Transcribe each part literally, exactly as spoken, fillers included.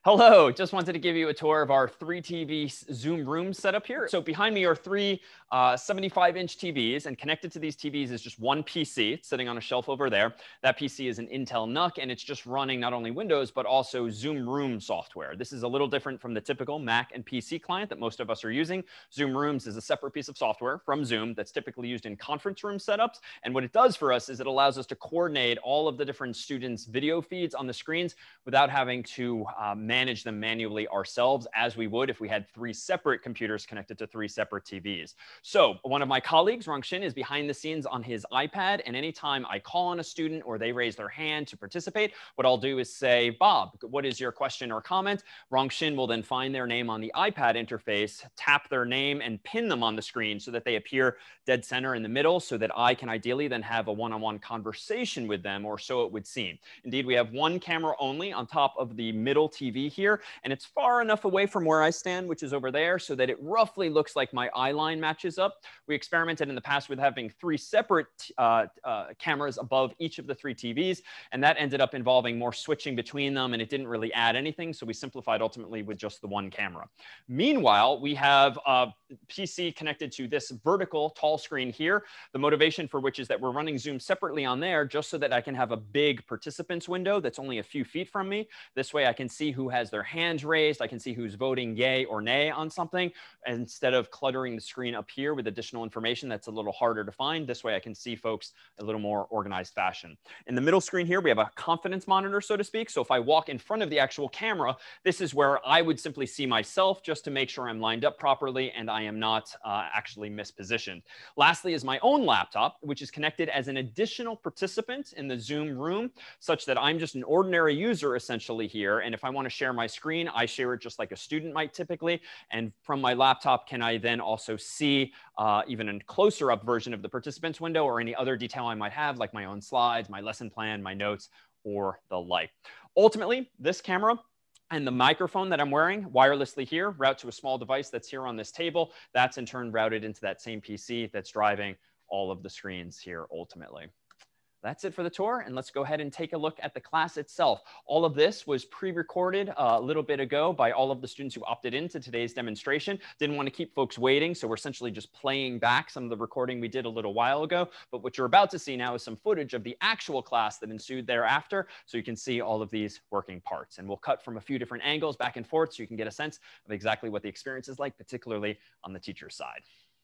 Hello, just wanted to give you a tour of our three T V Zoom room setup here. So behind me are three uh, seventy-five inch T Vs, and connected to these T Vs is just one P C. It's sitting on a shelf over there. That P C is an Intel N U C, and it's just running not only Windows, but also Zoom Room software. This is a little different from the typical Mac and P C client that most of us are using. Zoom Rooms is a separate piece of software from Zoom that's typically used in conference room setups. And what it does for us is it allows us to coordinate all of the different students' video feeds on the screens without having to uh, manage manage them manually ourselves, as we would if we had three separate computers connected to three separate T Vs. So one of my colleagues, Rongshin, is behind the scenes on his iPad. And anytime I call on a student or they raise their hand to participate, what I'll do is say, Bob, what is your question or comment? Rongshin will then find their name on the iPad interface, tap their name, and pin them on the screen so that they appear dead center in the middle, so that I can ideally then have a one-on-one conversation with them, or so it would seem. Indeed, we have one camera only on top of the middle T V here, and it's far enough away from where I stand, which is over there, so that it roughly looks like my eye line matches up. We experimented in the past with having three separate uh, uh, cameras above each of the three T Vs, and that ended up involving more switching between them, and it didn't really add anything, so we simplified ultimately with just the one camera. Meanwhile, we have a P C connected to this vertical tall screen here, the motivation for which is that we're running Zoom separately on there just so that I can have a big participants window that's only a few feet from me. This way I can see who has their hands raised. I can see who's voting yay or nay on something, instead of cluttering the screen up here with additional information that's a little harder to find. This way I can see folks a little more organized fashion. In the middle screen here, we have a confidence monitor, so to speak. So if I walk in front of the actual camera, this is where I would simply see myself just to make sure I'm lined up properly and I am not uh, actually mispositioned. Lastly is my own laptop, which is connected as an additional participant in the Zoom room, such that I'm just an ordinary user essentially here. And if I want to share my screen, I share it just like a student might typically. And from my laptop, can I then also see uh, even a closer up version of the participants window or any other detail I might have, like my own slides, my lesson plan, my notes, or the like. Ultimately, this camera and the microphone that I'm wearing wirelessly here route to a small device that's here on this table. That's in turn routed into that same P C that's driving all of the screens here ultimately. That's it for the tour, and let's go ahead and take a look at the class itself. All of this was pre-recorded a little bit ago by all of the students who opted into today's demonstration. Didn't want to keep folks waiting, so we're essentially just playing back some of the recording we did a little while ago. But what you're about to see now is some footage of the actual class that ensued thereafter, so you can see all of these working parts. And we'll cut from a few different angles back and forth so you can get a sense of exactly what the experience is like, particularly on the teacher's side.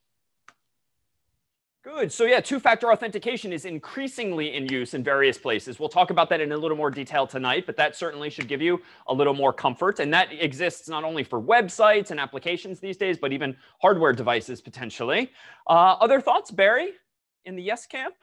Good. So yeah, two-factor authentication is increasingly in use in various places. We'll talk about that in a little more detail tonight, but that certainly should give you a little more comfort. And that exists not only for websites and applications these days, but even hardware devices potentially. Uh, other thoughts, Barry, in the yes camp?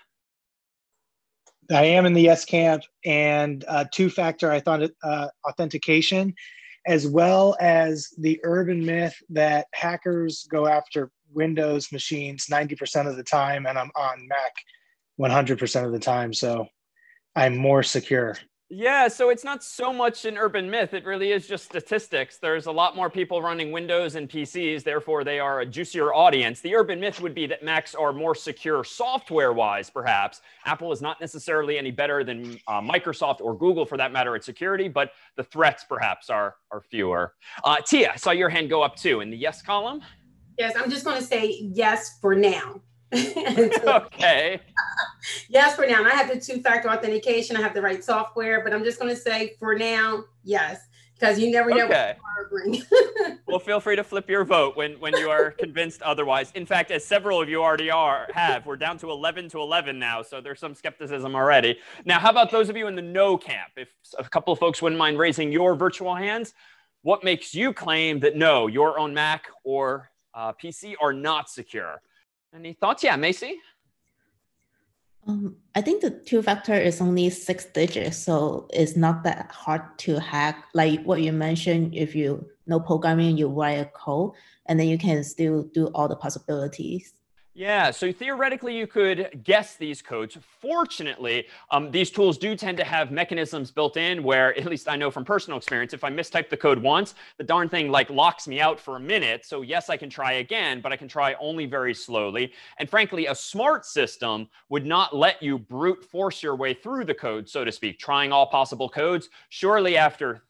I am in the yes camp, and uh, two-factor I thought uh, authentication, as well as the urban myth that hackers go after Windows machines ninety percent of the time, and I'm on Mac one hundred percent of the time, so I'm more secure. Yeah, so it's not so much an urban myth. It really is just statistics. There's a lot more people running Windows and P Cs, therefore they are a juicier audience. The urban myth would be that Macs are more secure software-wise, perhaps. Apple is not necessarily any better than uh, Microsoft or Google, for that matter, at security, but the threats perhaps are, are fewer. Uh, Tia, I saw your hand go up too in the yes column. Yes, I'm just going to say yes for now. Okay. Yes for now. And I have the two-factor authentication. I have the right software, but I'm just going to say for now, yes, because you never know okay. what bring. Well, feel free to flip your vote when, when you are convinced otherwise. In fact, as several of you already are have, we're down to eleven to eleven now, so there's some skepticism already. Now, how about those of you in the no camp? If a couple of folks wouldn't mind raising your virtual hands, what makes you claim that no, your own Mac or uh, P C are not secure? Any thoughts? Yeah, Macy? Um, I think the two-factor is only six digits, so it's not that hard to hack. Like what you mentioned, if you know programming, you write a code, and then you can still do all the possibilities. Yeah, so theoretically, you could guess these codes. Fortunately, um, these tools do tend to have mechanisms built in where, at least I know from personal experience, if I mistype the code once, the darn thing like locks me out for a minute. So yes, I can try again, but I can try only very slowly. And frankly, a smart system would not let you brute force your way through the code, so to speak, trying all possible codes. Surely after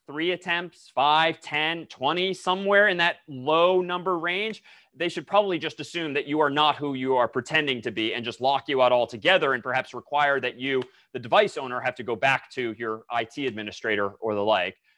three attempts, five, ten, twenty, somewhere in that low number range, they should probably just assume that you are not who you are pretending to be and just lock you out altogether, and perhaps require that you, the device owner, have to go back to your I T administrator or the like.